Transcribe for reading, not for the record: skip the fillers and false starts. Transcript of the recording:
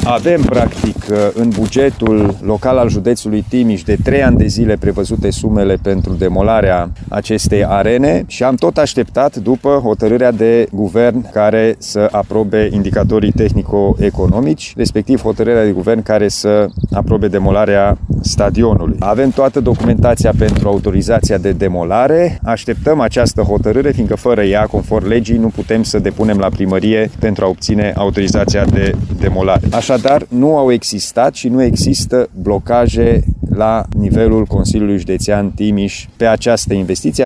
Avem, practic, în bugetul local al județului Timiș de 3 ani de zile prevăzute sumele pentru demolarea acestei arene și am tot așteptat după hotărârea de guvern care să aprobe indicatorii tehnico-economici, respectiv hotărârea de guvern care să aprobe demolarea stadionului. Avem toată documentația pentru autorizația de demolare, așteptăm această hotărâre, fiindcă fără ea, conform legii, nu putem să depunem la primărie pentru a obține autorizația de demolare. Așadar, nu au existat și nu există blocaje la nivelul Consiliului Județean Timiș pe această investiție.